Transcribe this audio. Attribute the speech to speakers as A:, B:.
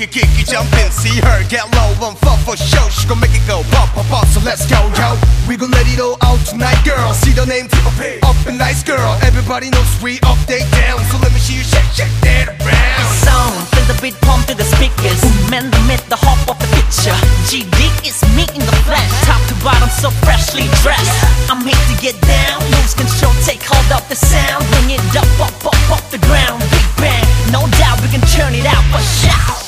A: kick, you jump in, see her get low, one fuck for show. She gon' make it go pop, pop, pop. So let's go, yo. We gon' let it all out tonight, girl. See the name, up and nice, girl. Everybody knows we up, they down. So let me see you shake, shake that around.
B: Sound, feel the beat pump to the speakers. Man, the myth, the hop of the picture. GD is me in the flesh. Top to bottom, so freshly dressed. I'm here to get down, lose control, take hold of the sound. Bring it up, up, up, off the ground. Big bang, no doubt we can turn it out, but shout.